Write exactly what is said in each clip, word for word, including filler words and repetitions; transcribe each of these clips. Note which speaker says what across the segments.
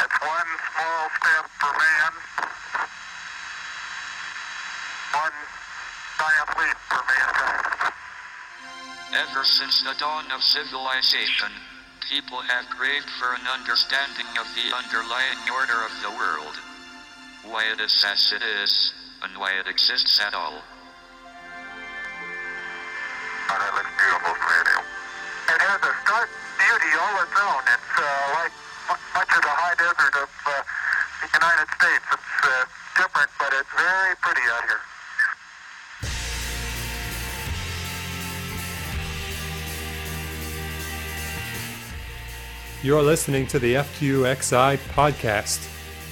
Speaker 1: It's one small step for man, one giant leap for mankind.
Speaker 2: Ever since the dawn of civilization, people have craved for an understanding of the underlying order of the world. Why it is as it is, and why it exists at all.
Speaker 1: Oh, that looks beautiful, Freddy. It has a stark beauty all its own. It's uh, like m- much of the high desert of uh, the United States. It's uh, different, but it's very pretty out here.
Speaker 3: You're listening to the F Q X I podcast.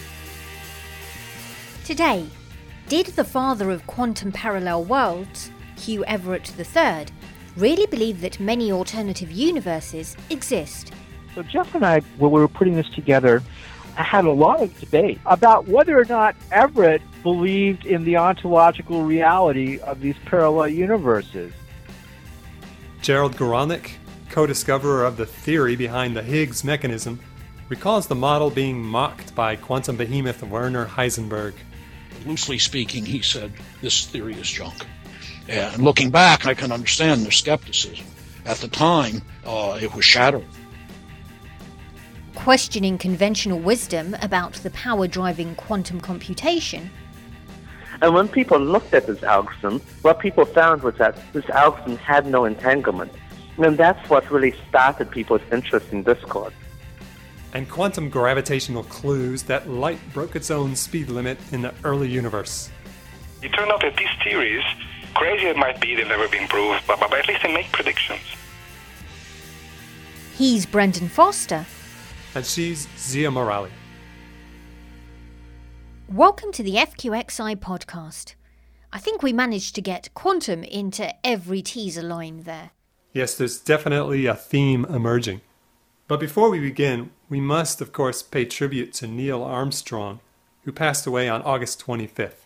Speaker 4: Today, did the father of quantum parallel worlds, Hugh Everett the third, really believe that many alternative universes exist?
Speaker 5: So Jeff and I, when we were putting this together, had a lot of debate about whether or not Everett believed in the ontological reality of these parallel universes.
Speaker 3: Gerald Guralnick, co-discoverer of the theory behind the Higgs mechanism, recalls the model being mocked by quantum behemoth Werner Heisenberg.
Speaker 6: Loosely speaking, he said, this theory is junk. And looking back, I can understand their skepticism. At the time, uh, it was shattering.
Speaker 4: Questioning conventional wisdom about the power driving quantum computation.
Speaker 7: And when people looked at this algorithm, what people found was that this algorithm had no entanglement. And that's what really started people's interest in discord.
Speaker 3: And quantum gravitational clues that light broke its own speed limit in the early universe.
Speaker 8: It turned out that these theories, crazy it might be, they've never been proved, but, but at least they make predictions.
Speaker 4: He's Brendan Foster.
Speaker 3: And she's Zia Morali.
Speaker 4: Welcome to the F Q X I podcast. I think we managed to get quantum into every teaser line there.
Speaker 3: Yes, there's definitely a theme emerging. But before we begin, we must, of course, pay tribute to Neil Armstrong, who passed away on August twenty-fifth.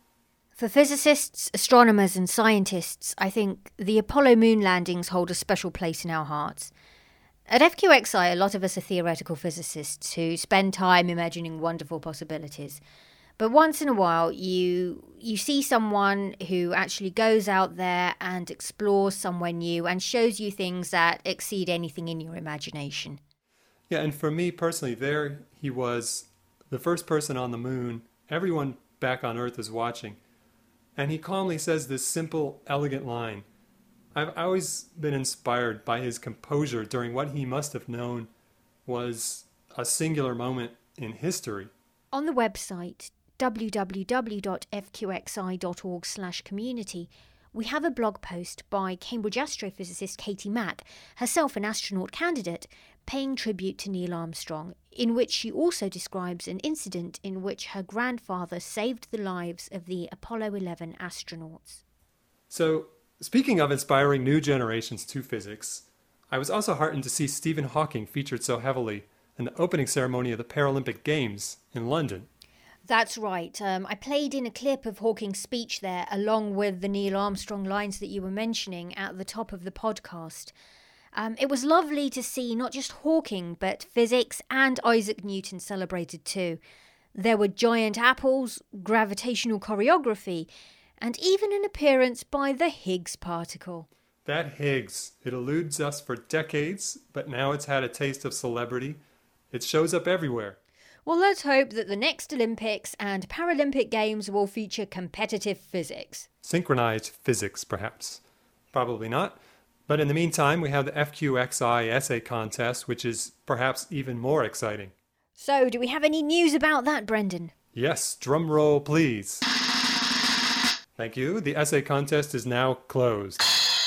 Speaker 4: For physicists, astronomers and scientists, I think the Apollo moon landings hold a special place in our hearts. At F Q X I, a lot of us are theoretical physicists who spend time imagining wonderful possibilities. But once in a while, you you see someone who actually goes out there and explores somewhere new and shows you things that exceed anything in your imagination.
Speaker 3: Yeah, and for me personally, there he was, the first person on the moon. Everyone back on Earth is watching. And he calmly says this simple, elegant line. I've always been inspired by his composure during what he must have known was a singular moment in history.
Speaker 4: On the website, w w w dot f q x i dot org slash community, we have a blog post by Cambridge astrophysicist Katie Mack, herself an astronaut candidate, paying tribute to Neil Armstrong, in which she also describes an incident in which her grandfather saved the lives of the Apollo eleven astronauts.
Speaker 3: So, speaking of inspiring new generations to physics, I was also heartened to see Stephen Hawking featured so heavily in the opening ceremony of the Paralympic Games in London.
Speaker 4: That's right. Um, I played in a clip of Hawking's speech there, along with the Neil Armstrong lines that you were mentioning at the top of the podcast. Um, it was lovely to see not just Hawking, but physics and Isaac Newton celebrated too. There were giant apples, gravitational choreography, and even an appearance by the Higgs particle.
Speaker 3: That Higgs, it eludes us for decades, but now it's had a taste of celebrity. It shows up everywhere.
Speaker 4: Well, let's hope that the next Olympics and Paralympic Games will feature competitive physics.
Speaker 3: Synchronized physics, perhaps. Probably not. But in the meantime, we have the F Q X I essay contest, which is perhaps even more exciting.
Speaker 4: So, do we have any news about that, Brendan?
Speaker 3: Yes, drum roll, please. Thank you. The essay contest is now closed.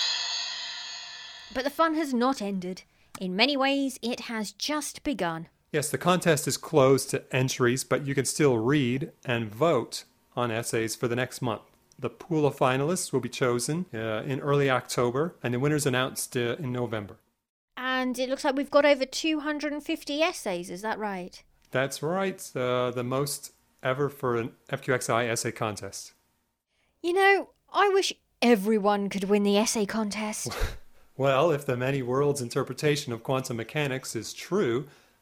Speaker 4: But the fun has not ended. In many ways, it has just begun.
Speaker 3: Yes, the contest is closed to entries, but you can still read and vote on essays for the next month. The pool of finalists will be chosen uh, in early October, and the winners announced uh, in November.
Speaker 4: And it looks like we've got over two hundred fifty essays, is that right?
Speaker 3: That's right, uh, the most ever for an F Q X I essay contest.
Speaker 4: You know, I wish everyone could win the essay contest.
Speaker 3: Well, if the many worlds interpretation of quantum mechanics is true,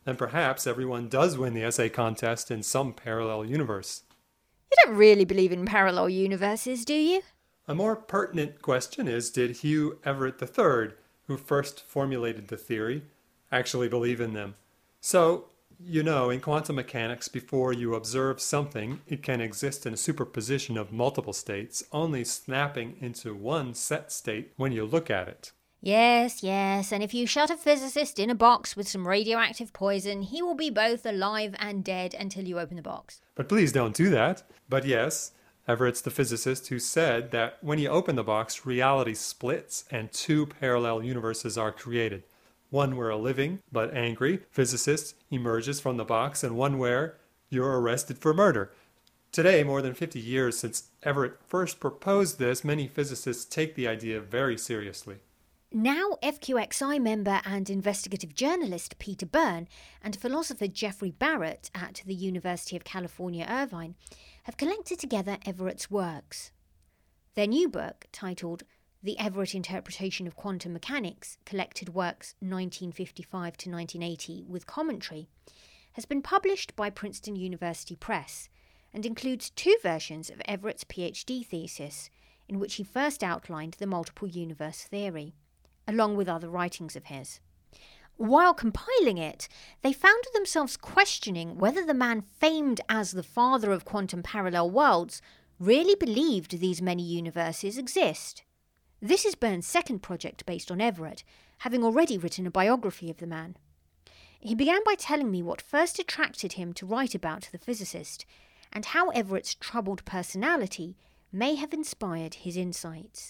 Speaker 3: And perhaps everyone does win the essay contest in some parallel universe.
Speaker 4: You don't really believe in parallel universes, do you?
Speaker 3: A more pertinent question is, did Hugh Everett the third, who first formulated the theory, actually believe in them? So, you know, in quantum mechanics, before you observe something, it can exist in a superposition of multiple states, only snapping into one set state when you look at it.
Speaker 4: Yes, yes, and if you shut a physicist in a box with some radioactive poison, he will be both alive and dead until you open the box.
Speaker 3: But please don't do that. But yes, Everett's the physicist who said that when you open the box, reality splits and two parallel universes are created. One where a living, but angry, physicist emerges from the box, and one where you're arrested for murder. Today, more than fifty years since Everett first proposed this, many physicists take the idea very seriously.
Speaker 4: Now F Q X I member and investigative journalist Peter Byrne and philosopher Jeffrey Barrett at the University of California, Irvine have collected together Everett's works. Their new book, titled The Everett Interpretation of Quantum Mechanics, Collected Works nineteen fifty-five to nineteen eighty with Commentary, has been published by Princeton University Press and includes two versions of Everett's PhD thesis, in which he first outlined the multiple universe theory, along with other writings of his. While compiling it, they found themselves questioning whether the man famed as the father of quantum parallel worlds really believed these many universes exist. This is Byrne's second project based on Everett, having already written a biography of the man. He began by telling me what first attracted him to write about the physicist, and how Everett's troubled personality may have inspired his insights.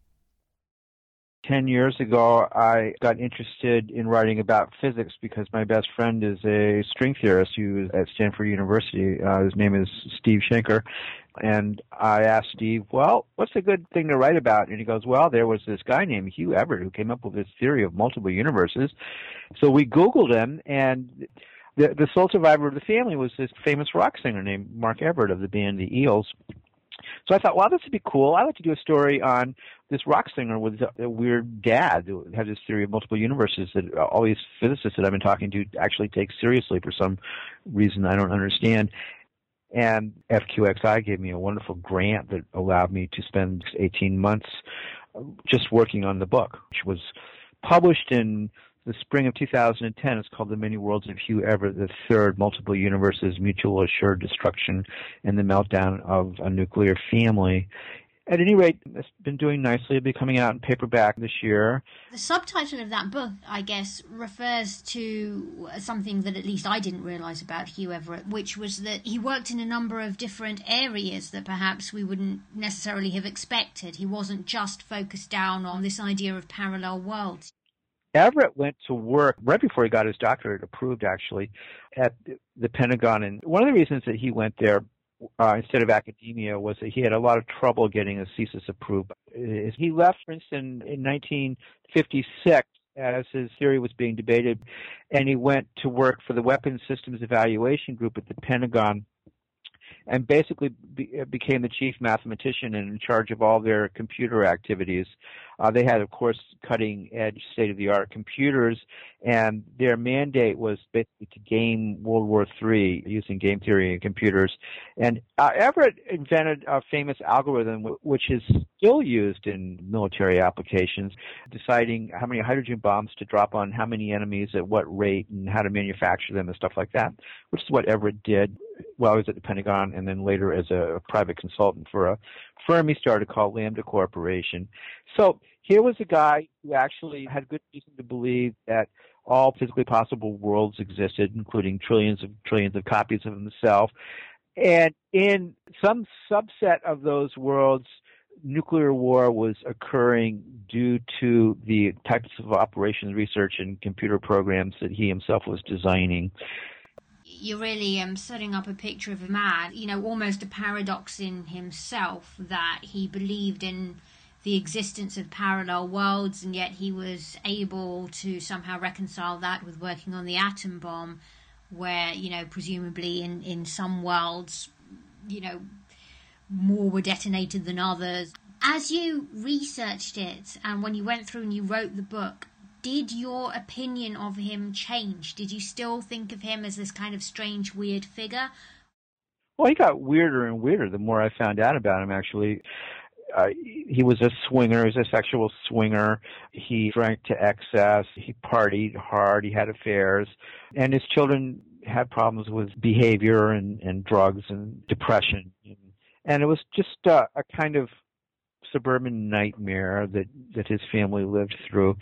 Speaker 5: Ten years ago, I got interested in writing about physics because my best friend is a string theorist who is at Stanford University. Uh, his name is Steve Schenker. And I asked Steve, well, what's a good thing to write about? And he goes, well, there was this guy named Hugh Everett who came up with this theory of multiple universes. So we Googled him, and the, the sole survivor of the family was this famous rock singer named Mark Everett of the band The Eels. So I thought, wow, this would be cool. I'd like to do a story on this rock singer with a weird dad who had this theory of multiple universes that all these physicists that I've been talking to actually take seriously for some reason I don't understand. And F Q X I gave me a wonderful grant that allowed me to spend eighteen months just working on the book, which was published in the spring of two thousand ten. It's called The Many Worlds of Hugh Everett the Third, Multiple Universes, Mutual Assured Destruction, and the Meltdown of a Nuclear Family. At any rate, it's been doing nicely. It'll be coming out in paperback this year.
Speaker 4: The subtitle of that book, I guess, refers to something that at least I didn't realise about Hugh Everett, which was that he worked in a number of different areas that perhaps we wouldn't necessarily have expected. He wasn't just focused down on this idea of parallel worlds.
Speaker 5: Everett went to work right before he got his doctorate approved, actually, at the Pentagon. And one of the reasons that he went there uh, instead of academia was that he had a lot of trouble getting his thesis approved. He left Princeton in nineteen fifty-six as his theory was being debated, and he went to work for the Weapons Systems Evaluation Group at the Pentagon, and basically be, became the chief mathematician and in charge of all their computer activities. Uh, they had, of course, cutting-edge, state-of-the-art computers, and their mandate was basically to game World War Three using game theory and computers. And uh, Everett invented a famous algorithm w- which is still used in military applications, deciding how many hydrogen bombs to drop on how many enemies at what rate and how to manufacture them and stuff like that, which is what Everett did while he was at the Pentagon, and then later as a private consultant for a firm he started called Lambda Corporation. So here was a guy who actually had good reason to believe that all physically possible worlds existed, including trillions of trillions of copies of himself. And in some subset of those worlds, nuclear war was occurring due to the types of operations research and computer programs that he himself was designing.
Speaker 4: You're really um, setting up a picture of a man, you know, almost a paradox in himself, that he believed in the existence of parallel worlds, and yet he was able to somehow reconcile that with working on the atom bomb, where, you know, presumably in, in some worlds, you know, more were detonated than others. As you researched it, and when you went through and you wrote the book, did your opinion of him change? Did you still think of him as this kind of strange, weird figure?
Speaker 5: Well, he got weirder and weirder the more I found out about him, actually. Uh, he was a swinger, he was a sexual swinger. He drank to excess, he partied hard, he had affairs, and his children had problems with behavior and, and drugs and depression. And it was just uh, a kind of suburban nightmare that, that his family lived through.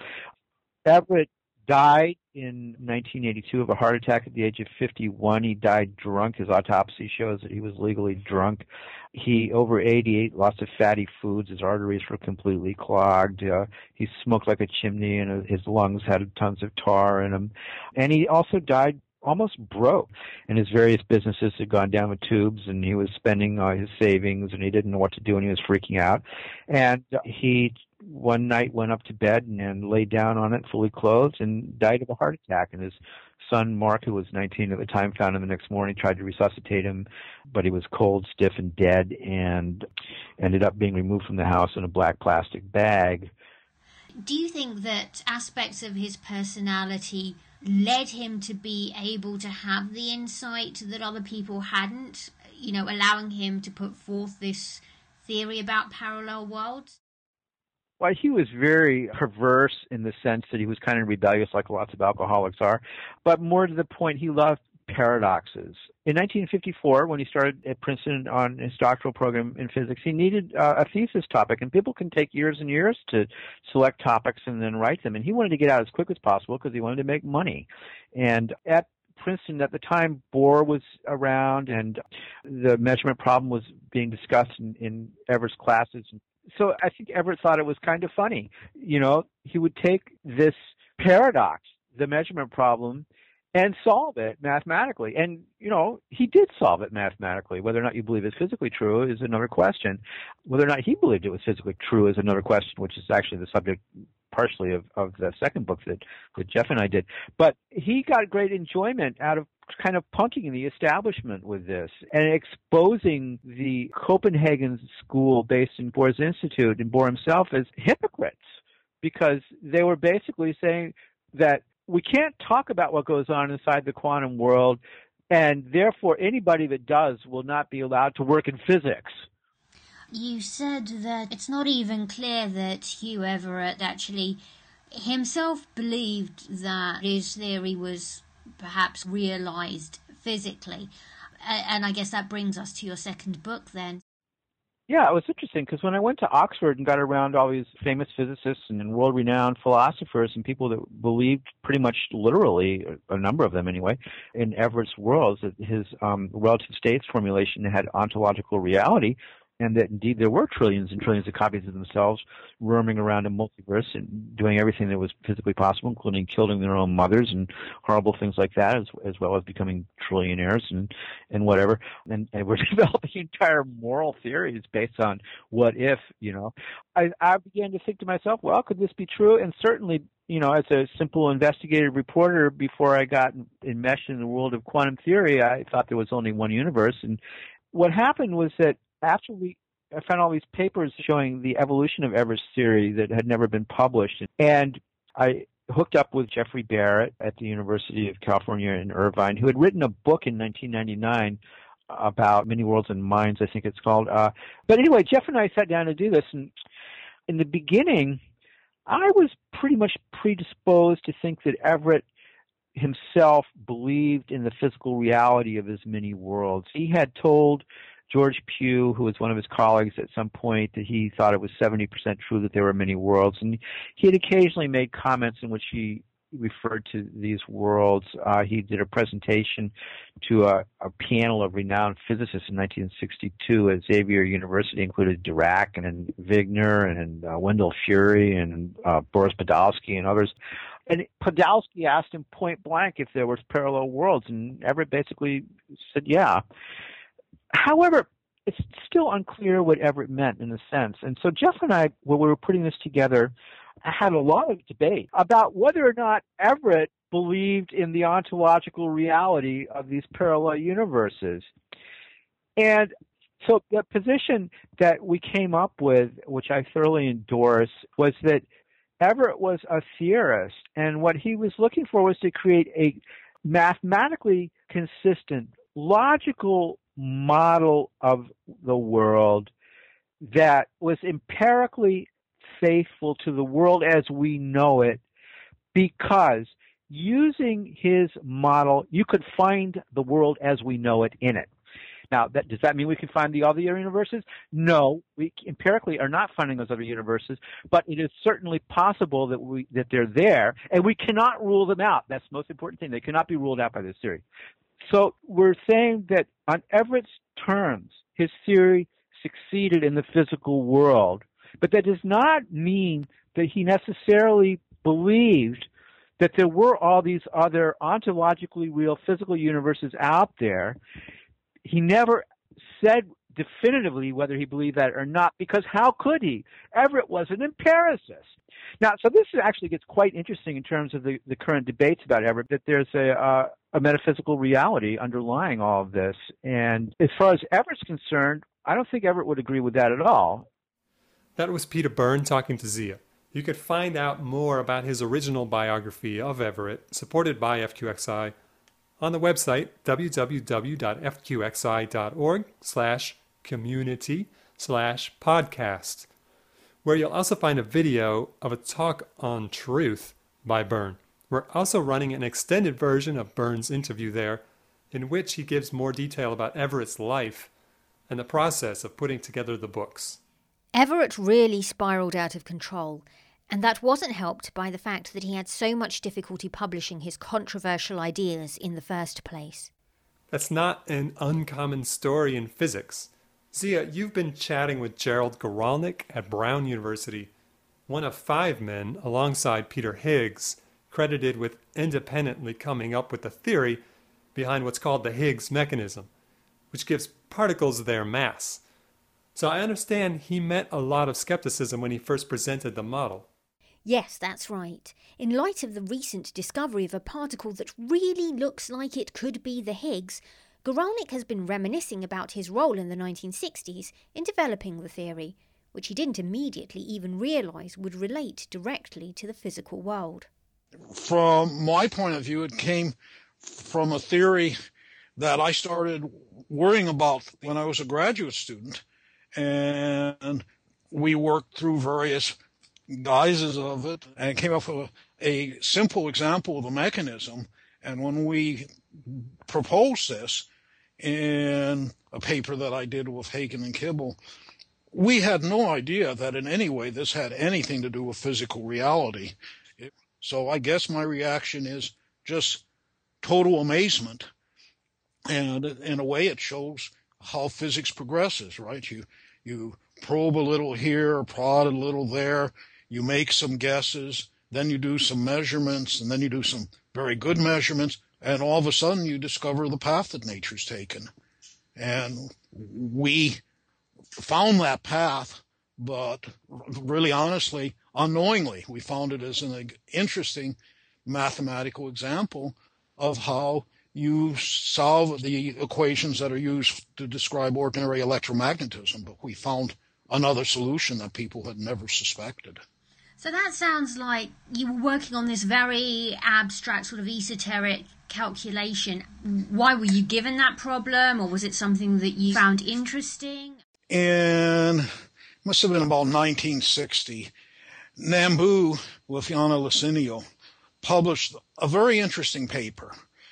Speaker 5: Everett died in nineteen eighty-two of a heart attack at the age of fifty-one. He died drunk. His autopsy shows that he was legally drunk. He, over eighty-eight, lots of fatty foods. His arteries were completely clogged. Uh, he smoked like a chimney, and his lungs had tons of tar in them. And he also died almost broke, and his various businesses had gone down the tubes, and he was spending uh, his savings, and he didn't know what to do, and he was freaking out. And he one night went up to bed and, and lay down on it fully clothed and died of a heart attack. And his son, Mark, who was nineteen at the time, found him the next morning, tried to resuscitate him, but he was cold, stiff, and dead, and ended up being removed from the house in a black plastic bag.
Speaker 4: Do you think that aspects of his personality led him to be able to have the insight that other people hadn't, you know, allowing him to put forth this theory about parallel worlds?
Speaker 5: Well, he was very perverse in the sense that he was kind of rebellious, like lots of alcoholics are. But more to the point, he loved paradoxes. In nineteen fifty-four, when he started at Princeton on his doctoral program in physics, he needed uh, a thesis topic, and people can take years and years to select topics and then write them. And he wanted to get out as quick as possible because he wanted to make money. And at Princeton at the time, Bohr was around, and the measurement problem was being discussed in, in Everett's classes. So I think Everett thought it was kind of funny. You know, he would take this paradox, the measurement problem, and solve it mathematically. And, you know, he did solve it mathematically. Whether or not you believe it's physically true is another question. Whether or not he believed it was physically true is another question, which is actually the subject partially of, of the second book that, that Jeff and I did. But he got great enjoyment out of kind of punking the establishment with this and exposing the Copenhagen school based in Bohr's Institute and Bohr himself as hypocrites, because they were basically saying that we can't talk about what goes on inside the quantum world, and therefore anybody that does will not be allowed to work in physics.
Speaker 4: You said that it's not even clear that Hugh Everett actually himself believed that his theory was perhaps realized physically. And I guess that brings us to your second book then.
Speaker 5: Yeah, it was interesting because when I went to Oxford and got around all these famous physicists and world-renowned philosophers and people that believed pretty much literally, a number of them anyway, in Everett's worlds, that his um, relative states formulation had ontological reality, and that indeed there were trillions and trillions of copies of themselves roaming around a multiverse and doing everything that was physically possible, including killing their own mothers and horrible things like that, as, as well as becoming trillionaires and, and whatever. And, and we're developing entire moral theories based on what if, you know. I, I began to think to myself, well, could this be true? And certainly, you know, as a simple investigative reporter, before I got enmeshed in the world of quantum theory, I thought there was only one universe. And what happened was that after we, I found all these papers showing the evolution of Everett's theory that had never been published, and I hooked up with Jeffrey Barrett at the University of California in Irvine, who had written a book in nineteen ninety-nine about many worlds and minds, I think it's called. Uh, but anyway, Jeff and I sat down to do this, and in the beginning, I was pretty much predisposed to think that Everett himself believed in the physical reality of his many worlds. He had told George Pugh, who was one of his colleagues at some point, that he thought it was seventy percent true that there were many worlds. And he had occasionally made comments in which he referred to these worlds. Uh, he did a presentation to a, a panel of renowned physicists in nineteen sixty-two at Xavier University, included Dirac and Wigner and uh, Wendell Fury and uh, Boris Podolsky and others. And Podolsky asked him point blank if there were parallel worlds, and Everett basically said, yeah. However, it's still unclear what Everett meant in a sense. And so Jeff and I, when we were putting this together, had a lot of debate about whether or not Everett believed in the ontological reality of these parallel universes. And so the position that we came up with, which I thoroughly endorse, was that Everett was a theorist, and what he was looking for was to create a mathematically consistent, logical model of the world that was empirically faithful to the world as we know it, because using his model, you could find the world as we know it in it. Now, that, does that mean we can find the other universes? No, we empirically are not finding those other universes, but it is certainly possible that we that they're there, and we cannot rule them out. That's the most important thing. They cannot be ruled out by this theory. So we're saying that on Everett's terms, his theory succeeded in the physical world, but that does not mean that he necessarily believed that there were all these other ontologically real physical universes out there. He never said definitively whether he believed that or not, because how could he? Everett was an empiricist. Now, so this actually gets quite interesting in terms of the, the current debates about Everett, that there's a, uh, a metaphysical reality underlying all of this. And as far as Everett's concerned, I don't think Everett would agree with that at all.
Speaker 3: That was Peter Byrne talking to Zia. You could find out more about his original biography of Everett, supported by F Q X I, on the website w w w dot f q x i dot org slash community slash podcast, where you'll also find a video of a talk on truth by Byrne. We're also running an extended version of Byrne's interview there, in which he gives more detail about Everett's life and the process of putting together the books.
Speaker 4: Everett really spiraled out of control, and that wasn't helped by the fact that he had so much difficulty publishing his controversial ideas in the first place.
Speaker 3: That's not an uncommon story in physics. Zia, you've been chatting with Gerald Guralnick at Brown University, one of five men, alongside Peter Higgs, credited with independently coming up with the theory behind what's called the Higgs mechanism, which gives particles their mass. So I understand he met a lot of skepticism when he first presented the model.
Speaker 4: Yes, that's right. In light of the recent discovery of a particle that really looks like it could be the Higgs, Guralnick has been reminiscing about his role in the nineteen sixties in developing the theory, which he didn't immediately even realise would relate directly to the physical world.
Speaker 6: From my point of view, it came from a theory that I started worrying about when I was a graduate student, and we worked through various guises of it and came up with a, a simple example of the mechanism. And when we proposed this in a paper that I did with Hagen and Kibble, we had no idea that in any way this had anything to do with physical reality. It, so I guess my reaction is just total amazement. And in a way, it shows how physics progresses, right? You you probe a little here, prod a little there, you make some guesses, then you do some measurements, and then you do some very good measurements, and all of a sudden you discover the path that nature's taken. And we found that path, but really honestly, unknowingly, we found it as an interesting mathematical example of how you solve the equations that are used to describe ordinary electromagnetism, but we found another solution that people had never suspected.
Speaker 9: So that sounds like you were working on this very abstract, sort of esoteric calculation. Why were you given that problem, or was it something that you found interesting? In, must have been about nineteen sixty, Nambu with Jana Lacinio published a very interesting paper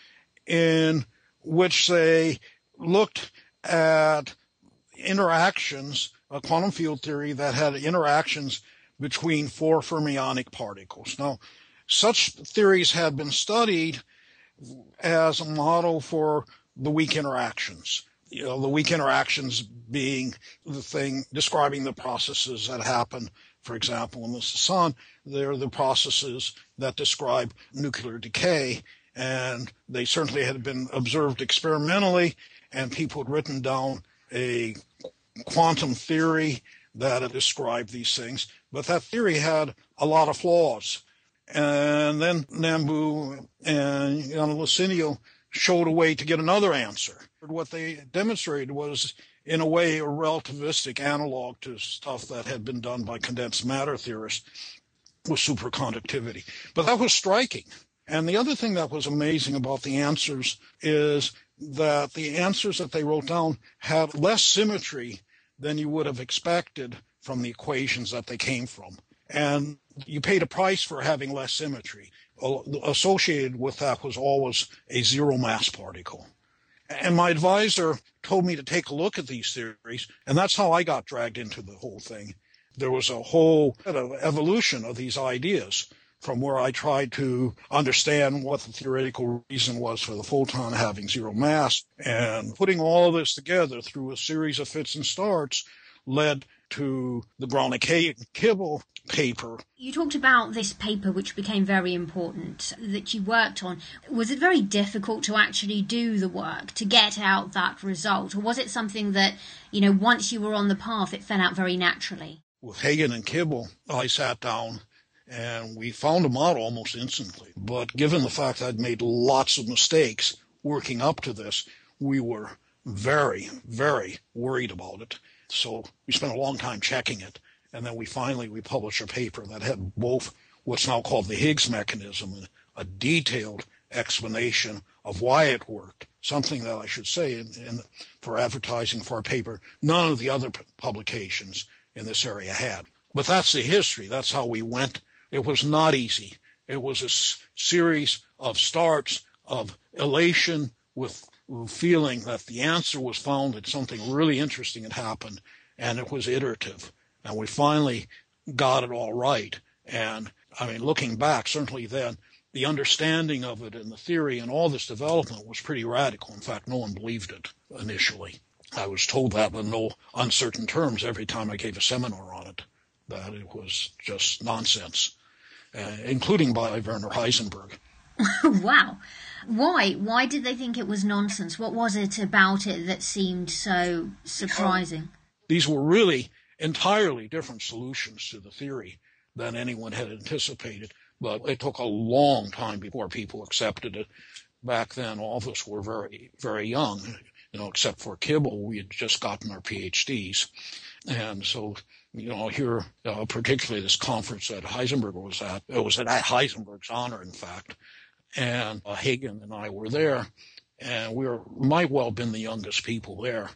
Speaker 9: in which they looked at interactions, a quantum field theory that had interactions between four fermionic particles. Now, such theories had been studied as a model for the weak interactions. You know, the weak interactions being the thing describing the processes that happen, for example, in the sun. They're the processes that describe nuclear decay, and they certainly had been observed experimentally, and people had written down a quantum theory that had described these things. But that theory had a lot of flaws. And then Nambu and Jana Lacinio showed a way to get another answer. What they demonstrated was, in a way, a relativistic analog to stuff that had been done by condensed matter theorists.
Speaker 6: with superconductivity. But that was striking. And the other thing that was amazing about the answers is that the answers that they wrote down had less symmetry than you would have expected from the equations that they came from. And you paid a price for having less symmetry. Associated with that was always a zero mass particle. And my advisor told me to take a look at these theories, and that's how I got dragged into the whole thing. There was a whole evolution of these ideas from where I tried to understand what the theoretical reason was for the photon having zero mass, and putting all this together through a series of fits and starts led to the Gronick-Kibble paper.
Speaker 9: You talked about this paper, which became very important, that you worked on. Was it very difficult to actually do the work to get out that result, or was it something that, you know, once you were on the path, it fell out very naturally?
Speaker 6: With Hagen and Kibble, I sat down and we found a model almost instantly. But given the fact I'd made lots of mistakes working up to this, we were very, very worried about it. So we spent a long time checking it. And then we finally, we published a paper that had both what's now called the Higgs mechanism and a detailed explanation of why it worked. Something that I should say in, in, for advertising for our paper, none of the other p- publications in this area had. But that's the history. That's how we went. It was not easy. It was a s- series of starts of elation with feeling that the answer was found, that something really interesting had happened, and it was iterative. And we finally got it all right. And, I mean, looking back, certainly then, the understanding of it and the theory and all this development was pretty radical. In fact, no one believed it initially. I was told that in no uncertain terms every time I gave a seminar on it, that it was just nonsense, uh, including by Werner Heisenberg.
Speaker 9: Wow. Why? Why did they think it was nonsense? What was it about it that seemed so surprising?
Speaker 6: These were really entirely different solutions to the theory than anyone had anticipated, but it took a long time before people accepted it. Back then, all of us were very, very young, you know, except for Kibble. We had just gotten our P H Ds. And so, you know, here, uh, particularly this conference that Heisenberg was at, it was at Heisenberg's honor, in fact, and uh, Hagen and I were there, and we were, might well have been the youngest people there.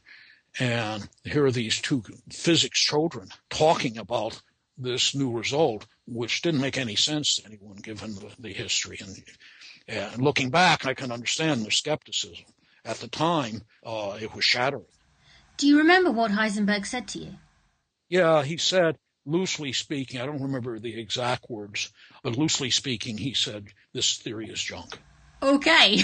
Speaker 6: And here are these two physics children talking about this new result, which didn't make any sense to anyone given the, the history. And, and looking back, I can understand their skepticism. At the time, uh, it was shattering.
Speaker 9: Do you remember what Heisenberg said to you?
Speaker 6: Yeah, he said, loosely speaking, I don't remember the exact words, but loosely speaking, he said, this theory is junk.
Speaker 9: Okay.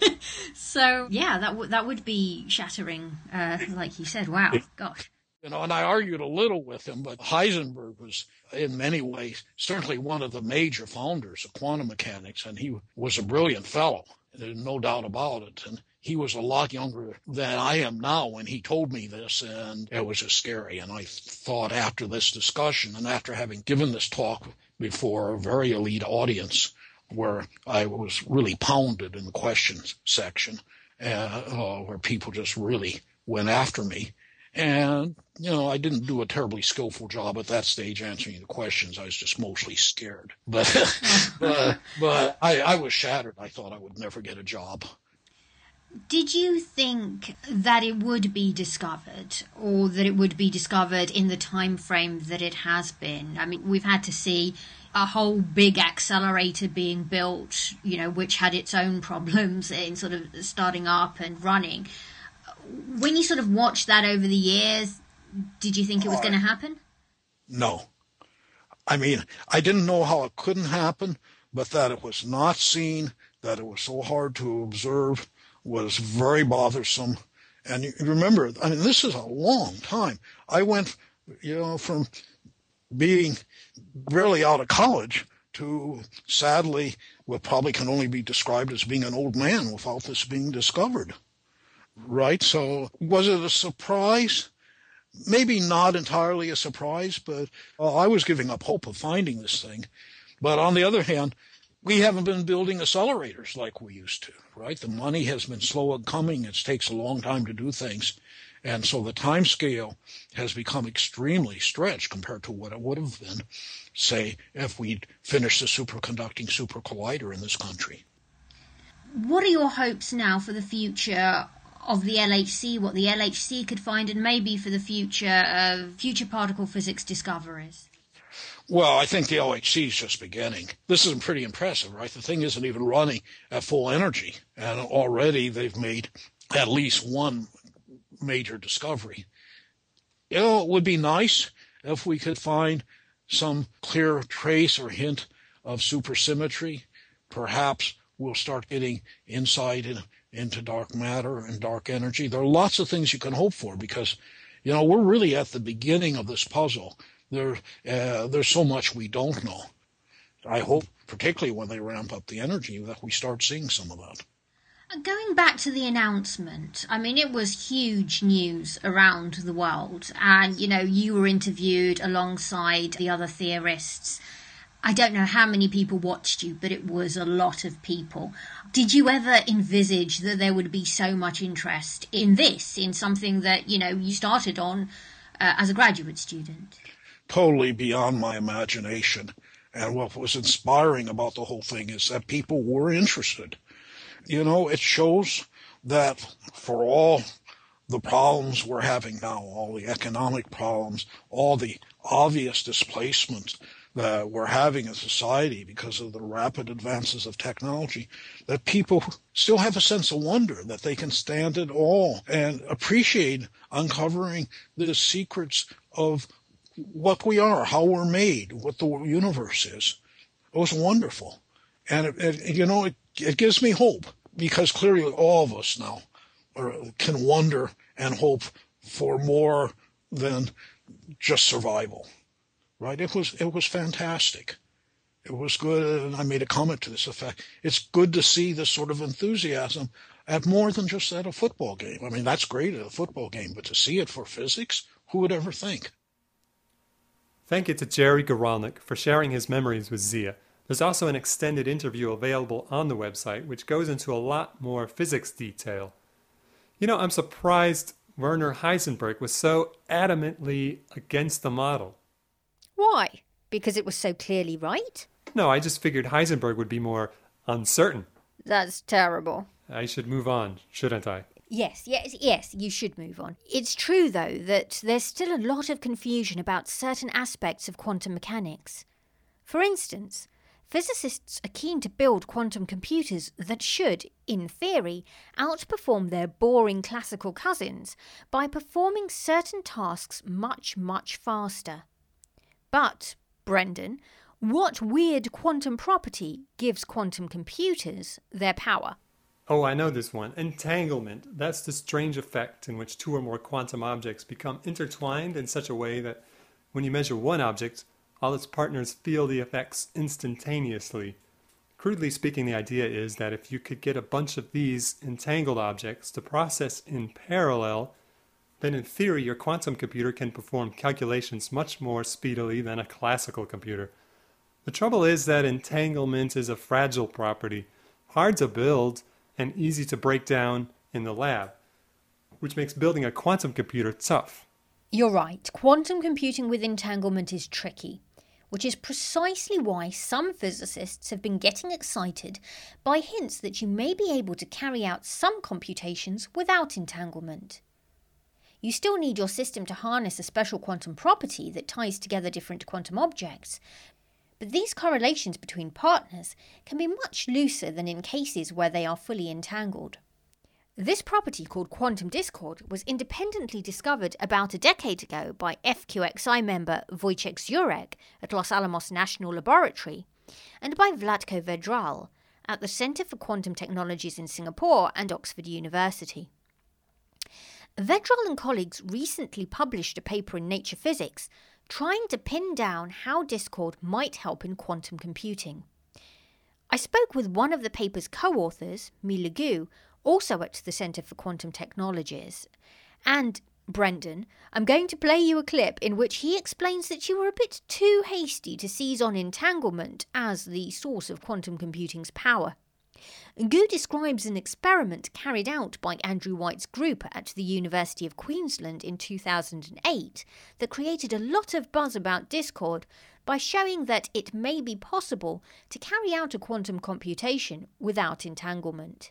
Speaker 9: So, yeah, that, w- that would be shattering, uh, like you said. Wow, gosh.
Speaker 6: You know, and I argued a little with him, but Heisenberg was, in many ways, certainly one of the major founders of quantum mechanics, and he was a brilliant fellow. There's no doubt about it. And he was a lot younger than I am now when he told me this, and it was just scary. And I thought after this discussion and after having given this talk before a very elite audience where I was really pounded in the questions section, uh, uh, where people just really went after me. And, you know, I didn't do a terribly skillful job at that stage answering the questions. I was just mostly scared. But but, but I, I was shattered. I thought I would never get a job.
Speaker 9: Did you think that it would be discovered, or that it would be discovered in the time frame that it has been? I mean, we've had to see a whole big accelerator being built, you know, which had its own problems in sort of starting up and running. When you sort of watched that over the years, did you think it was going to happen?
Speaker 6: No. I mean, I didn't know how it couldn't happen, but that it was not seen, that it was so hard to observe, was very bothersome. And you remember, I mean, this is a long time. I went, you know, from being barely out of college to, sadly, what probably can only be described as being an old man without this being discovered. Right? So was it a surprise? Maybe not entirely a surprise, but uh, I was giving up hope of finding this thing. But on the other hand, We haven't been building accelerators like we used to, right? The money has been slow in coming. It takes a long time to do things. And so the time scale has become extremely stretched compared to what it would have been, say, if we'd finished the superconducting super collider in this country.
Speaker 9: What are your hopes now for the future of the L H C, what the L H C could find, and maybe for the future of future particle physics discoveries?
Speaker 6: Well, I think the L H C is just beginning. This is pretty impressive, right? The thing isn't even running at full energy, and already they've made at least one major discovery. You know, it would be nice if we could find some clear trace or hint of supersymmetry. Perhaps we'll start getting insight in, into dark matter and dark energy. There are lots of things you can hope for because, you know, we're really at the beginning of this puzzle. There, uh, there's so much we don't know. I hope, particularly when they ramp up the energy, that we start seeing some of that.
Speaker 9: Going back to the announcement, I mean, it was huge news around the world. And, you know, you were interviewed alongside the other theorists. I don't know how many people watched you, but it was a lot of people. Did you ever envisage that there would be so much interest in this, in something that, you know, you started on uh, as a graduate student?
Speaker 6: Totally beyond my imagination. And what was inspiring about the whole thing is that people were interested. You know, it shows that for all the problems we're having now, all the economic problems, all the obvious displacement that we're having in society because of the rapid advances of technology, that people still have a sense of wonder, that they can stand it all and appreciate uncovering the secrets of what we are, how we're made, what the universe is. It was wonderful. And, it, it, you know, it, it gives me hope because clearly all of us now are, can wonder and hope for more than just survival, right? It was, it was fantastic. It was good, and I made a comment to this effect. It's good to see this sort of enthusiasm at more than just at a football game. I mean, that's great at a football game, but to see it for physics, who would ever think?
Speaker 3: Thank you to Jerry Guralnick for sharing his memories with Zia. There's also an extended interview available on the website, which goes into a lot more physics detail. You know, I'm surprised Werner Heisenberg was so adamantly against the model.
Speaker 4: Why? Because it was so clearly right?
Speaker 3: No, I just figured Heisenberg would be more uncertain.
Speaker 4: That's terrible.
Speaker 3: I should move on, shouldn't I?
Speaker 4: Yes, yes, yes, you should move on. It's true, though, that there's still a lot of confusion about certain aspects of quantum mechanics. For instance, physicists are keen to build quantum computers that should, in theory, outperform their boring classical cousins by performing certain tasks much, much faster. But, Brendan, what weird quantum property gives quantum computers their power?
Speaker 3: Oh, I know this one. Entanglement. That's the strange effect in which two or more quantum objects become intertwined in such a way that when you measure one object, all its partners feel the effects instantaneously. Crudely speaking, the idea is that if you could get a bunch of these entangled objects to process in parallel, then in theory your quantum computer can perform calculations much more speedily than a classical computer. The trouble is that entanglement is a fragile property, hard to build, and easy to break down in the lab, which makes building a quantum computer tough.
Speaker 4: You're right. Quantum computing with entanglement is tricky, which is precisely why some physicists have been getting excited by hints that you may be able to carry out some computations without entanglement. You still need your system to harness a special quantum property that ties together different quantum objects, but these correlations between partners can be much looser than in cases where they are fully entangled. This property, called quantum discord, was independently discovered about a decade ago by F Q X I member Wojciech Zurek at Los Alamos National Laboratory and by Vlatko Vedral at the Center for Quantum Technologies in Singapore and Oxford University. Vedral and colleagues recently published a paper in Nature Physics trying to pin down how discord might help in quantum computing. I spoke with one of the paper's co-authors, Mi Ligu, also at the Center for Quantum Technologies, and Brendan, I'm going to play you a clip in which he explains that you were a bit too hasty to seize on entanglement as the source of quantum computing's power. Gu describes an experiment carried out by Andrew White's group at the University of Queensland in two thousand eight that created a lot of buzz about Discord by showing that it may be possible to carry out a quantum computation without entanglement.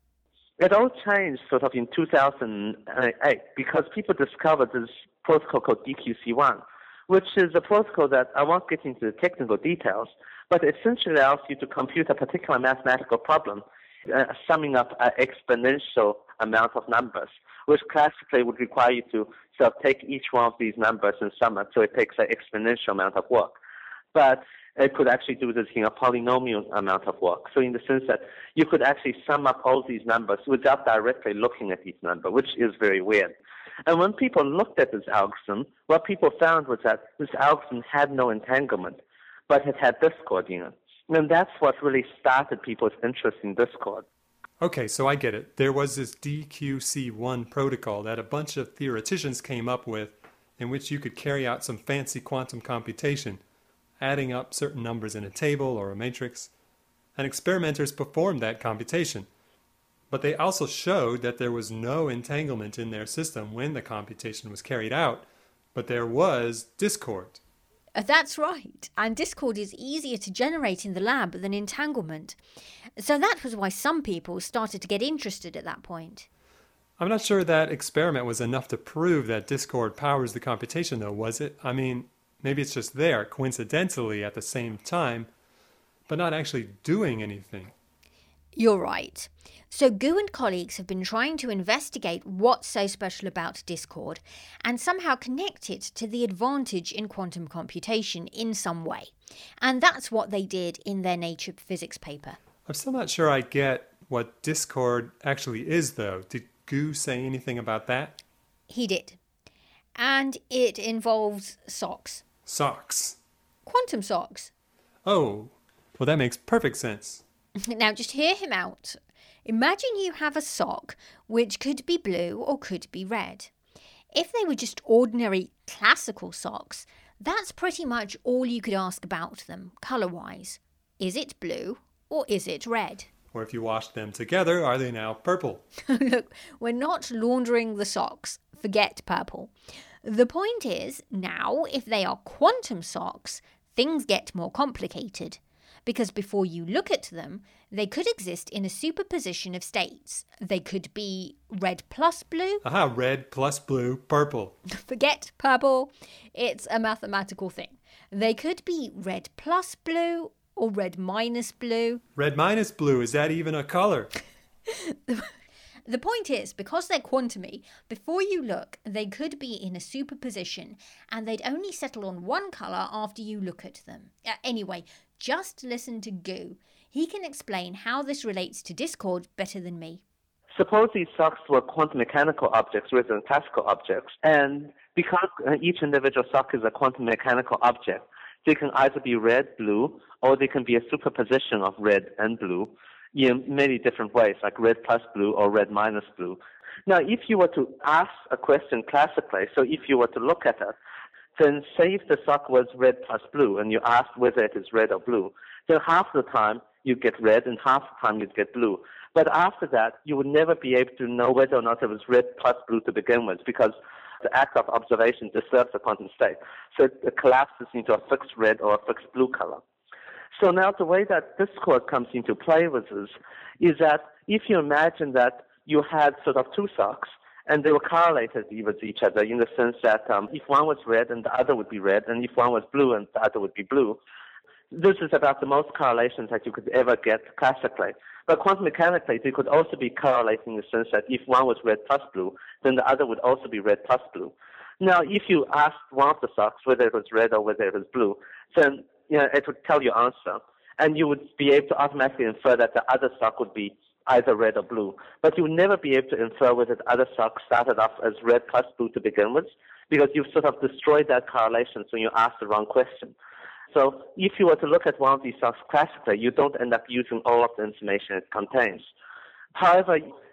Speaker 7: It all changed sort of in two thousand eight because people discovered this protocol called D Q C one, which is a protocol that I won't get into the technical details, but essentially allows you to compute a particular mathematical problem, uh, summing up an exponential amount of numbers, which classically would require you to sort of take each one of these numbers and sum it, so it takes an exponential amount of work. But it could actually do this in a polynomial amount of work. So in the sense that you could actually sum up all these numbers without directly looking at each number, which is very weird. And when people looked at this algorithm, what people found was that this algorithm had no entanglement, but it had Discord in it. And that's what really started people's interest in Discord.
Speaker 3: Okay, so I get it. There was this D Q C one protocol that a bunch of theoreticians came up with in which you could carry out some fancy quantum computation, adding up certain numbers in a table or a matrix, and experimenters performed that computation. But they also showed that there was no entanglement in their system when the computation was carried out, but there was Discord.
Speaker 4: That's right, and Discord is easier to generate in the lab than entanglement. So that was why some people started to get interested at that point.
Speaker 3: I'm not sure that experiment was enough to prove that Discord powers the computation, though, was it? I mean, maybe it's just there, coincidentally, at the same time, but not actually doing anything.
Speaker 4: You're right. So Gu and colleagues have been trying to investigate what's so special about Discord and somehow connect it to the advantage in quantum computation in some way. And that's what they did in their Nature Physics paper.
Speaker 3: I'm still not sure I get what Discord actually is, though. Did Gu say anything about that?
Speaker 4: He did. And it involves socks.
Speaker 3: Socks?
Speaker 4: Quantum socks.
Speaker 3: Oh, well, that makes perfect sense.
Speaker 4: Now, just hear him out. Imagine you have a sock which could be blue or could be red. If they were just ordinary classical socks, that's pretty much all you could ask about them, colour-wise. Is it blue or is it red?
Speaker 3: Or if you wash them together, are they now purple?
Speaker 4: Look, we're not laundering the socks. Forget purple. The point is, now, if they are quantum socks, things get more complicated. Because before you look at them, they could exist in a superposition of states. They could be red plus blue.
Speaker 3: Aha, red plus blue, purple.
Speaker 4: Forget purple. It's a mathematical thing. They could be red plus blue or red minus blue.
Speaker 3: Red minus blue, is that even a color?
Speaker 4: The point is, because they're quantumy, before you look, they could be in a superposition and they'd only settle on one colour after you look at them. Uh, anyway, just listen to Gu. He can explain how this relates to Discord better than me.
Speaker 7: Suppose these socks were quantum mechanical objects rather than classical objects, and because each individual sock is a quantum mechanical object, they can either be red, blue, or they can be a superposition of red and blue in many different ways, like red plus blue or red minus blue. Now, if you were to ask a question classically, so if you were to look at it, then say if the sock was red plus blue and you asked whether it is red or blue, then half the time you get red and half the time you'd get blue. But after that, you would never be able to know whether or not it was red plus blue to begin with, because the act of observation disturbs the quantum state. So it collapses into a fixed red or a fixed blue color. So now the way that Discord comes into play with this is that if you imagine that you had sort of two socks and they were correlated with each other in the sense that um, if one was red and the other would be red, and if one was blue and the other would be blue, this is about the most correlations that you could ever get classically. But quantum mechanically, they could also be correlating in the sense that if one was red plus blue, then the other would also be red plus blue. Now, if you asked one of the socks whether it was red or whether it was blue, then you know, it would tell you answer, and you would be able to automatically infer that the other sock would be either red or blue. But you would never be able to infer whether the other sock started off as red plus blue to begin with, because you've sort of destroyed that correlation when you ask the wrong question. So if you were to look at one of these socks classically, you don't end up using all of the information it contains. However,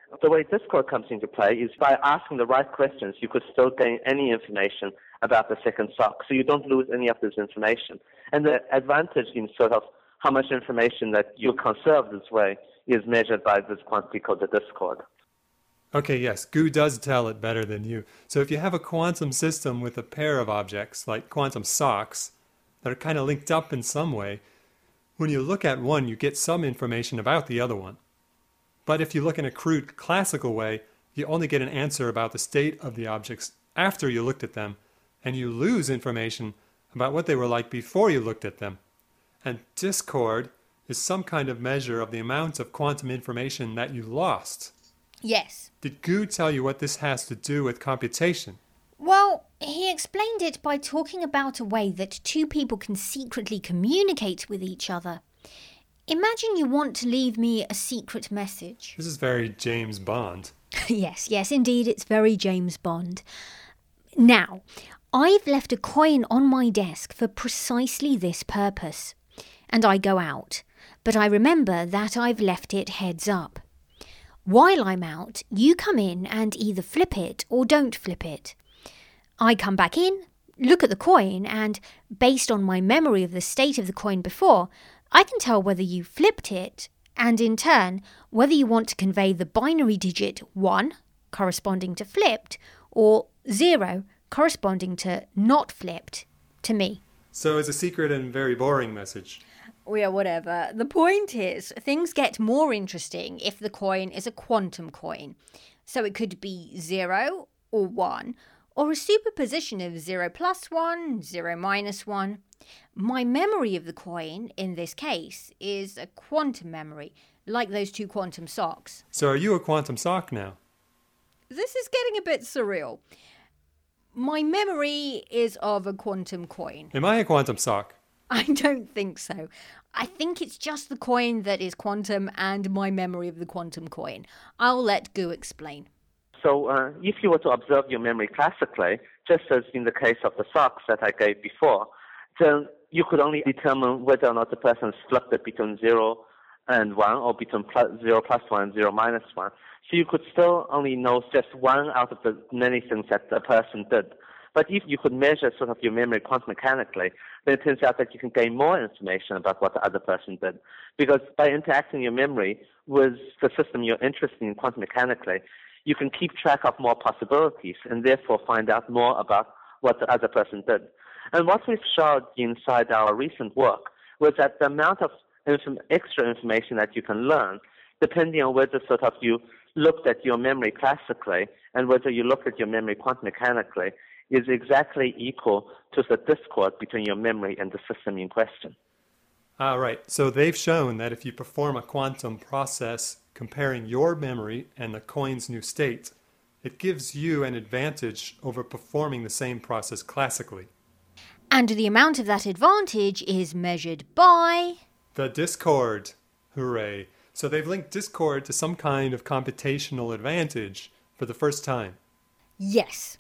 Speaker 7: The way Discord comes into play is by asking the right questions, you could still gain any information about the second sock, so you don't lose any of this information. And the advantage in sort of how much information that you conserve this way is measured by this quantity called the Discord.
Speaker 3: Okay, yes, Gu does tell it better than you. So if you have a quantum system with a pair of objects, like quantum socks, that are kind of linked up in some way, when you look at one, you get some information about the other one. But if you look in a crude classical way, you only get an answer about the state of the objects after you looked at them, and you lose information about what they were like before you looked at them. And Discord is some kind of measure of the amount of quantum information that you lost.
Speaker 4: Yes.
Speaker 3: Did Gu tell you what this has to do with computation?
Speaker 4: Well, he explained it by talking about a way that two people can secretly communicate with each other. Imagine you want to leave me a secret message.
Speaker 3: This is very James Bond.
Speaker 4: Yes, yes, indeed, it's very James Bond. Now, I've left a coin on my desk for precisely this purpose. And I go out, but I remember that I've left it heads up. While I'm out, you come in and either flip it or don't flip it. I come back in, look at the coin, and based on my memory of the state of the coin before, I can tell whether you flipped it, and in turn, whether you want to convey the binary digit one, corresponding to flipped, or zero, corresponding to not flipped, to me.
Speaker 3: So it's a secret and very boring message.
Speaker 4: Yeah, whatever. The point is, things get more interesting if the coin is a quantum coin. So it could be zero or one, or a superposition of zero plus one, zero minus one. My memory of the coin, in this case, is a quantum memory, like those two quantum socks.
Speaker 3: So are you a quantum sock now?
Speaker 4: This is getting a bit surreal. My memory is of a quantum coin.
Speaker 3: Am I a quantum sock?
Speaker 4: I don't think so. I think it's just the coin that is quantum and my memory of the quantum coin. I'll let Gu explain.
Speaker 7: So uh, if you were to observe your memory classically, just as in the case of the socks that I gave before, then you could only determine whether or not the person flipped it between zero and one, or between plus, zero plus one and zero minus one. So you could still only know just one out of the many things that the person did. But if you could measure sort of your memory quantum mechanically, then it turns out that you can gain more information about what the other person did. Because by interacting your memory with the system you're interested in quantum mechanically, you can keep track of more possibilities and therefore find out more about what the other person did. And what we've showed inside our recent work was that the amount of inform- extra information that you can learn, depending on whether sort of you looked at your memory classically and whether you looked at your memory quantum mechanically, is exactly equal to the discord between your memory and the system in question.
Speaker 3: Ah, right. So they've shown that if you perform a quantum process comparing your memory and the coin's new state, it gives you an advantage over performing the same process classically.
Speaker 4: And the amount of that advantage is measured by...
Speaker 3: the discord. Hooray. So they've linked discord to some kind of computational advantage for the first time.
Speaker 4: Yes.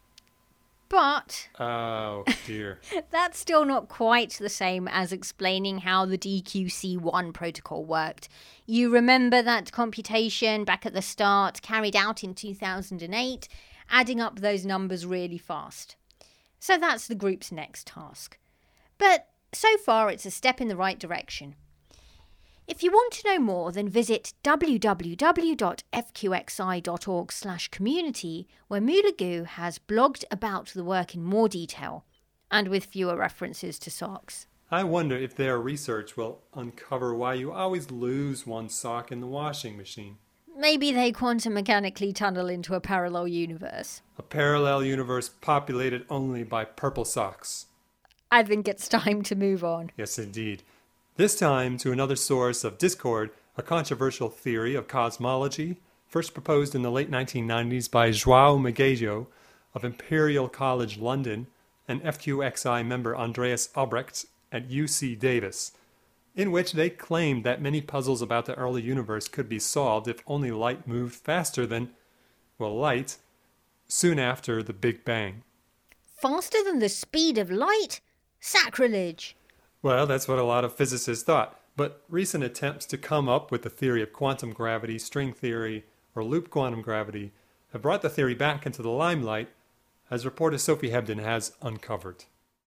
Speaker 4: But...
Speaker 3: oh, dear.
Speaker 4: That's still not quite the same as explaining how the D Q C one protocol worked. You remember that computation back at the start, carried out in two thousand eight, adding up those numbers really fast. So that's the group's next task. But so far it's a step in the right direction. If you want to know more, then visit w w w dot f q x i dot org slash community, where Moula Gu has blogged about the work in more detail, and with fewer references to socks.
Speaker 3: I wonder if their research will uncover why you always lose one sock in the washing machine.
Speaker 4: Maybe they quantum mechanically tunnel into a parallel universe.
Speaker 3: A parallel universe populated only by purple socks.
Speaker 4: I think it's time to move on.
Speaker 3: Yes, indeed. This time to another source of discord, a controversial theory of cosmology, first proposed in the late nineteen nineties by João Magejo of Imperial College London and F Q X I member Andreas Albrecht at U C Davis, in which they claimed that many puzzles about the early universe could be solved if only light moved faster than, well, light, soon after the Big Bang.
Speaker 4: Faster than the speed of light? Sacrilege!
Speaker 3: Well, that's what a lot of physicists thought, but recent attempts to come up with the theory of quantum gravity, string theory, or loop quantum gravity, have brought the theory back into the limelight, as reporter Sophie Hebden has uncovered.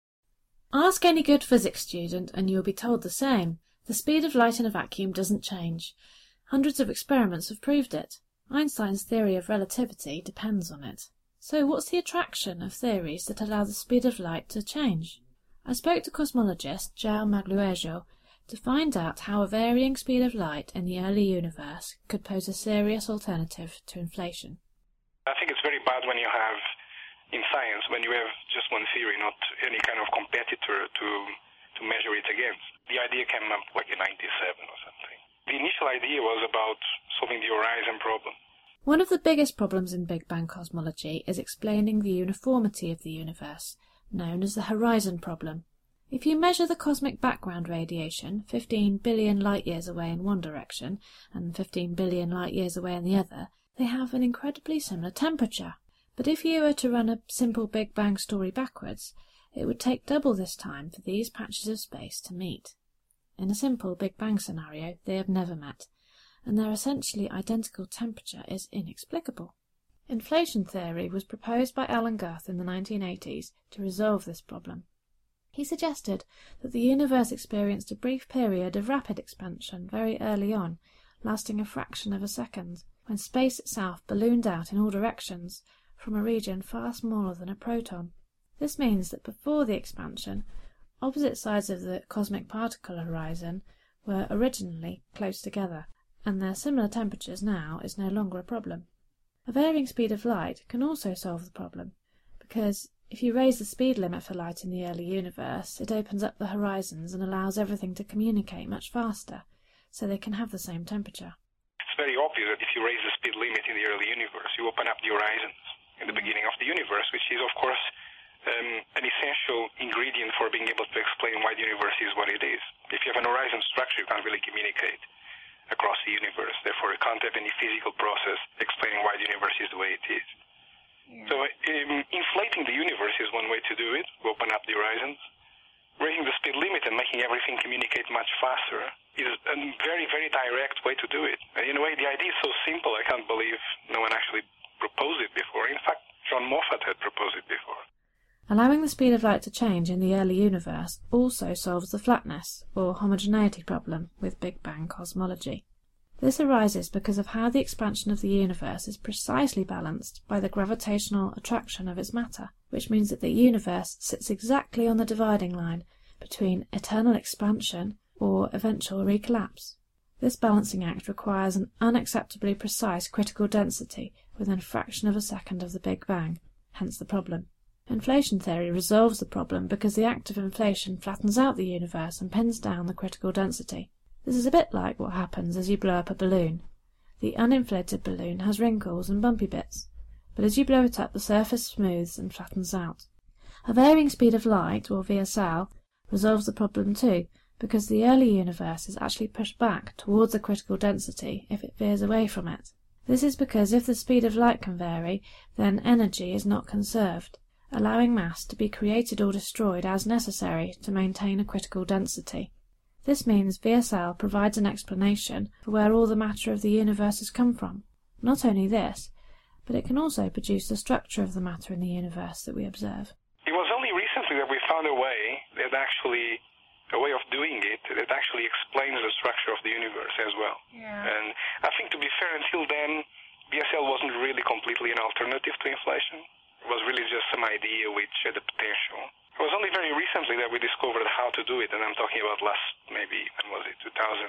Speaker 10: Ask any good physics student and you'll be told the same. The speed of light in a vacuum doesn't change. Hundreds of experiments have proved it. Einstein's theory of relativity depends on it. So what's the attraction of theories that allow the speed of light to change? I spoke to cosmologist João Magluejo to find out how a varying speed of light in the early universe could pose a serious alternative to inflation.
Speaker 8: I think it's very bad when you have, in science, when you have just one theory, not any kind of competitor to to measure it against. The idea came up like in ninety-seven or something. The initial idea was about solving the horizon problem.
Speaker 10: One of the biggest problems in Big Bang cosmology is explaining the uniformity of the universe, known as the horizon problem. If you measure the cosmic background radiation, fifteen billion light-years away in one direction and fifteen billion light-years away in the other, they have an incredibly similar temperature. But if you were to run a simple Big Bang story backwards, it would take double this time for these patches of space to meet. In a simple Big Bang scenario, they have never met, and their essentially identical temperature is inexplicable. Inflation theory was proposed by Alan Guth in the nineteen eighties to resolve this problem. He suggested that the universe experienced a brief period of rapid expansion very early on, lasting a fraction of a second, when space itself ballooned out in all directions from a region far smaller than a proton. This means that before the expansion, opposite sides of the cosmic particle horizon were originally close together, and their similar temperatures now is no longer a problem. A varying speed of light can also solve the problem, because if you raise the speed limit for light in the early universe, it opens up the horizons and allows everything to communicate much faster, so they can have the same temperature.
Speaker 8: It's very obvious that if you raise the speed limit in the early universe, you open up the horizons in the beginning of the universe, which is, of course, Um, an essential ingredient for being able to explain why the universe is what it is. If you have an horizon structure, you can't really communicate across the universe. Therefore, you can't have any physical process explaining why the universe is the way it is. Yeah. So um, inflating the universe is one way to do it, open up the horizons. Raising the speed limit and making everything communicate much faster is a very, very direct way to do it. And in a way, the idea is so simple, I can't believe no one actually proposed it before. In fact, John Moffat had proposed it before.
Speaker 10: Allowing the speed of light to change in the early universe also solves the flatness, or homogeneity problem, with Big Bang cosmology. This arises because of how the expansion of the universe is precisely balanced by the gravitational attraction of its matter, which means that the universe sits exactly on the dividing line between eternal expansion or eventual recollapse. This balancing act requires an unacceptably precise critical density within a fraction of a second of the Big Bang, hence the problem. Inflation theory resolves the problem because the act of inflation flattens out the universe and pins down the critical density. This is a bit like what happens as you blow up a balloon. The uninflated balloon has wrinkles and bumpy bits, but as you blow it up the surface smooths and flattens out. A varying speed of light, or V S L, resolves the problem too, because the early universe is actually pushed back towards the critical density if it veers away from it. This is because if the speed of light can vary, then energy is not conserved, allowing mass to be created or destroyed as necessary to maintain a critical density. This means V S L provides an explanation for where all the matter of the universe has come from. Not only this, but it can also produce the structure of the matter in the universe that we observe.
Speaker 8: It was only recently that we found a way that actually, a way of doing it, that actually explains the structure of the universe as well.
Speaker 9: Yeah.
Speaker 8: And I think, to be fair, until then, V S L wasn't really completely an alternative to inflation. It was really just some idea which had the potential. It was only very recently that we discovered how to do it, and I'm talking about last, maybe, when was it, two thousand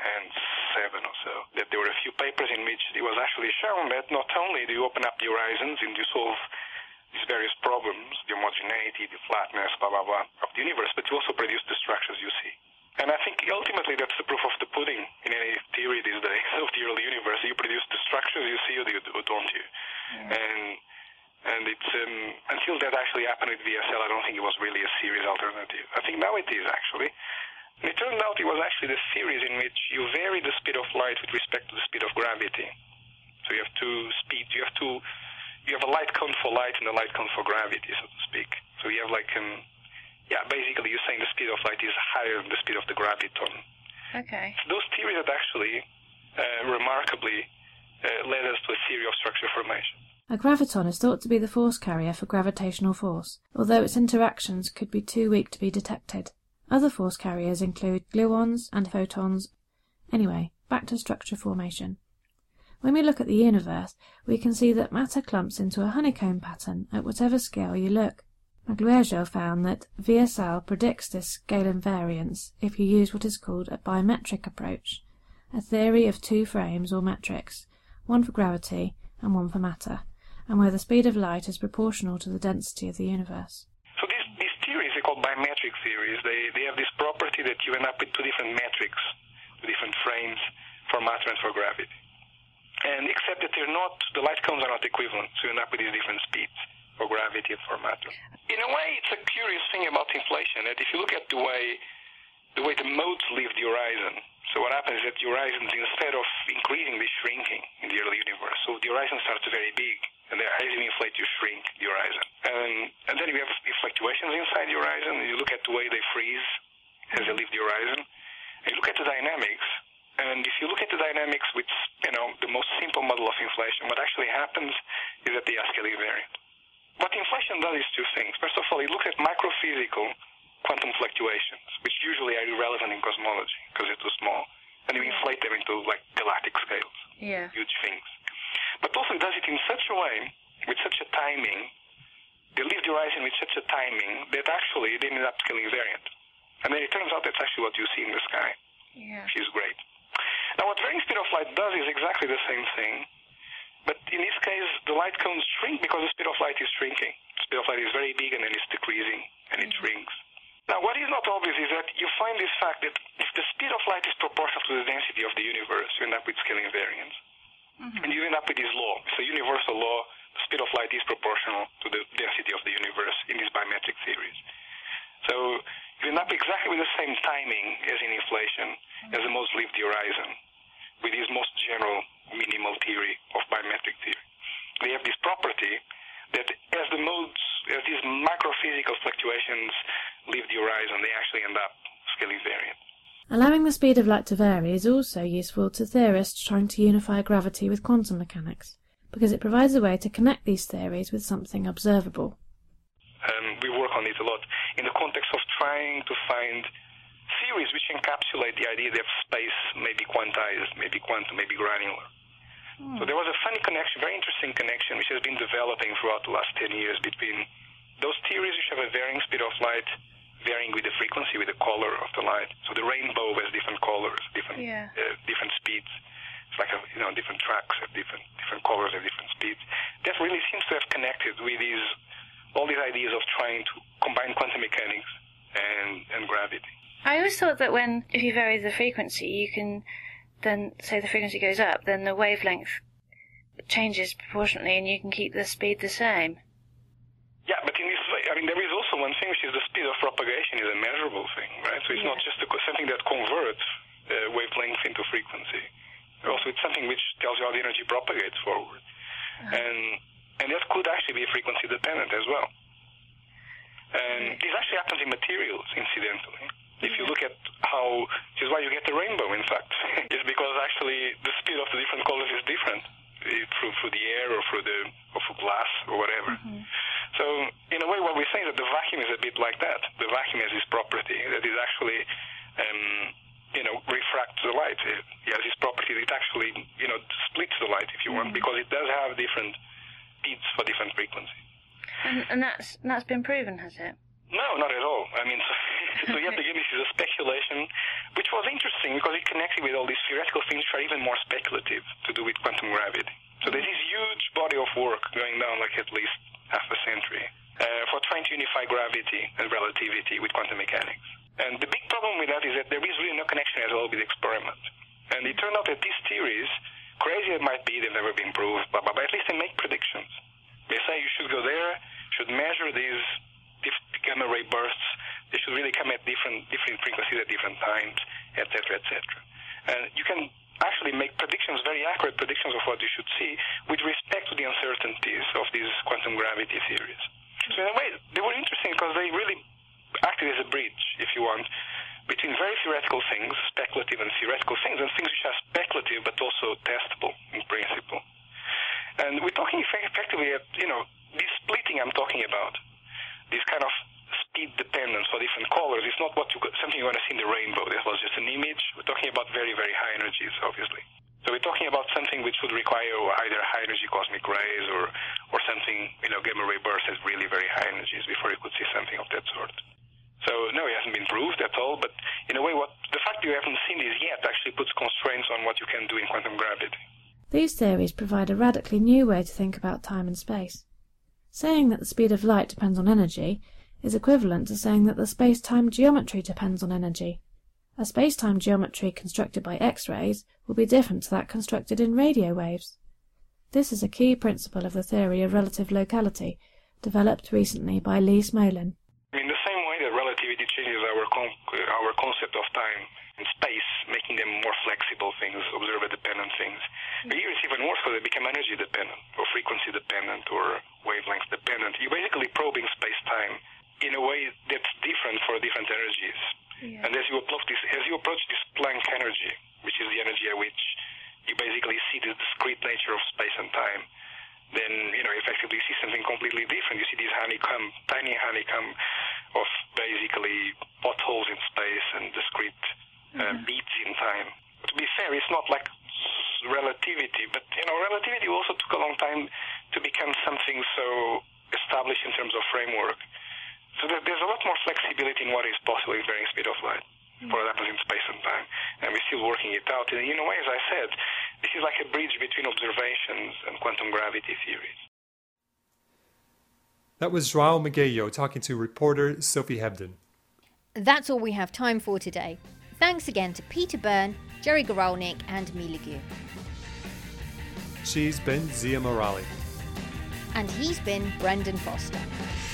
Speaker 8: seven or so, that there were a few papers in which it was actually shown that not only do you open up the horizons and you solve these various problems, the homogeneity, the flatness, blah, blah, blah, of the universe, but you also produce the structures you see. And I think ultimately that's the proof of the pudding in any theory these days of the early universe. You produce the structures you see, or don't you? Yeah. And And it's um, until that actually happened with V S L, I don't think it was really a serious alternative. I think now it is, actually. And it turned out it was actually the series in which you vary the speed of light with respect to the speed of gravity. So you have two speeds. You have two. You have a light cone for light and a light cone for gravity, so to speak. So you have like, um, yeah, basically you're saying the speed of light is higher than the speed of the graviton.
Speaker 9: Okay.
Speaker 8: So those theories that actually, uh, remarkably, uh, led us to a theory of structure formation.
Speaker 10: A graviton is thought to be the force carrier for gravitational force, although its interactions could be too weak to be detected. Other force carriers include gluons and photons. Anyway, back to structure formation. When we look at the universe, we can see that matter clumps into a honeycomb pattern at whatever scale you look. Magluejo found that V S L predicts this scale invariance if you use what is called a bimetric approach, a theory of two frames or metrics, one for gravity and one for matter, and where the speed of light is proportional to the density of the universe.
Speaker 8: So these, these theories are called bimetric theories. They, they have this property that you end up with two different metrics, two different frames for matter and for gravity. And except that they're not, the light cones are not equivalent, so you end up with these different speeds for gravity and for matter. In a way, it's a curious thing about inflation, that if you look at the way the way the modes leave the horizon, so what happens is that the horizons, instead of increasing, they shrinking in the early universe. So the horizon starts very big, and then as you inflate, you shrink the horizon. And, and then you have fluctuations inside the horizon, and you look at the way they freeze as they leave the horizon, and you look at the dynamics. And if you look at the dynamics with, you know, the most simple model of inflation, what actually happens is that they are scale invariant. What inflation does is two things. First of all, it looks at microphysical quantum fluctuations, which usually are irrelevant in cosmology because they're too small, and you inflate them into like galactic scales,
Speaker 11: yeah.
Speaker 8: huge things. But also it does it in such a way, with such a timing, they leave the horizon with such a timing that actually they end up scale invariant. And then it turns out that's actually what you see in the sky,
Speaker 11: yeah.
Speaker 8: which is great. Now what varying speed of light does is exactly the same thing, but in this case the light cones shrink because the speed of light is shrinking. The speed of light is very big and then it's decreasing and it
Speaker 11: mm-hmm.
Speaker 8: shrinks. Now what is not obvious is that you find this fact that if the speed of light is proportional to the density of the universe, you end up with scale invariance. Mm-hmm. And you end up with this law. It's a universal law. The speed of light is proportional to the density of the universe in these bimetric theories. So you end up exactly with the same timing as in inflation, mm-hmm. as the modes leave the horizon, with this most general minimal theory of bimetric theory. They have this property that as the modes, as these microphysical fluctuations leave the horizon, they actually end up scale invariant.
Speaker 10: Allowing the speed of light to vary is also useful to theorists trying to unify gravity with quantum mechanics, because it provides a way to connect these theories with something observable.
Speaker 8: Um, we work on it a lot in the context of trying to find theories which encapsulate the idea that space may be quantized, maybe quantum, maybe granular. Hmm. So there was a funny connection, very interesting connection, which has been developing throughout the last ten years between those theories which have a varying speed of light, varying with the frequency, with the color of the light. So the rainbow has different colors, different
Speaker 11: yeah.
Speaker 8: uh, different speeds. It's like a, you know, different tracks have different different colors, have different speeds. That really seems to have connected with these all these ideas of trying to combine quantum mechanics and and gravity.
Speaker 11: I always thought that when, if you vary the frequency, you can then, say the frequency goes up, then the wavelength changes proportionately and you can keep the speed the same.
Speaker 8: Yeah, but in this way, I mean, there is also one thing, which is the speed of propagation is a measurable thing, right? So it's yeah. not just a, something that converts uh, wavelength into frequency. Also, it's something which tells you how the energy propagates forward. Uh-huh. And and that could actually be frequency dependent as well. And this actually happens in materials, incidentally. If you look at how, which is why you get the rainbow, in fact, is because actually the speed of the different colors is different through through the air or through the or through glass or whatever. Mm-hmm. So in a way, what we're saying is that the vacuum is a bit like that. The vacuum has this property that is actually, um, you know, refracts the light. It, it has this property that it actually, you know, splits the light, if you want, mm-hmm. because it does have different speeds for different frequencies.
Speaker 11: And, and that's that's been proven, has it?
Speaker 8: No, not at all. I mean, so, so yet again, this is a speculation, which was interesting because it connected with all these theoretical things which are even more speculative to do with quantum gravity. So there's this huge body of work going down like at least half a century uh, for trying to unify gravity and relativity with quantum mechanics. And the big problem with that is that there is really no connection at all with experiment. And it turned out that these theories, crazy it might be, they've never been proved, but, but at least they make predictions. They say you should go there, should measure these gamma ray bursts. They should really come at different different frequencies at different times, et cetera, et cetera. And you can actually make predictions, very accurate predictions of what you should see with respect to the uncertainties of these quantum gravity theories. So in a way, they were interesting because they really acted as a bridge, if you want, between very theoretical things, speculative and theoretical things, and things which are speculative but also testable in principle. And we're talking effectively at, you know, this splitting I'm talking about, this kind of speed dependence for different colors. It's not what you, something you're going to see in the rainbow. That was just an image. We're talking about very, very high energies, obviously. So we're talking about something which would require either high energy cosmic rays or, or something, you know, gamma ray bursts at really very high energies before you could see something of that sort. So no, it hasn't been proved at all, but in a way, what the fact you haven't seen this yet actually puts constraints on what you can do in quantum gravity.
Speaker 10: These theories provide a radically new way to think about time and space. Saying that the speed of light depends on energy is equivalent to saying that the space-time geometry depends on energy. A space-time geometry constructed by X-rays will be different to that constructed in radio waves. This is a key principle of the theory of relative locality, developed recently by Lee Smolin.
Speaker 8: In the same way that relativity changes our con- our concept of time and space, making them more flexible things, observer-dependent things. But here it's even worse because they become energy-dependent, or frequency-dependent, or wavelength-dependent. You're basically probing space-time in a way that's different for different energies. Yeah. And as you approach this, as you approach this Planck energy, which is the energy at which you basically see the discrete nature of space and time, then, you know, effectively you see something completely different. You see these honeycomb, tiny honeycomb of basically potholes in space and discrete uh, mm-hmm. beats in time. But to be fair, it's not like relativity, but, you know, relativity also took a long time to become something so established in terms of framework. So there's a lot more flexibility in what is possible in varying speed of light, mm-hmm. for what happens in space and time. And we're still working it out. And in a way, as I said, this is like a bridge between observations and quantum gravity theories.
Speaker 3: That was João Miguel talking to reporter Sophie Hebden.
Speaker 4: That's all we have time for today. Thanks again to Peter Byrne, Jerry Guralnick and Mila Gu.
Speaker 3: She's been Zia Morali.
Speaker 4: And he's been Brendan Foster.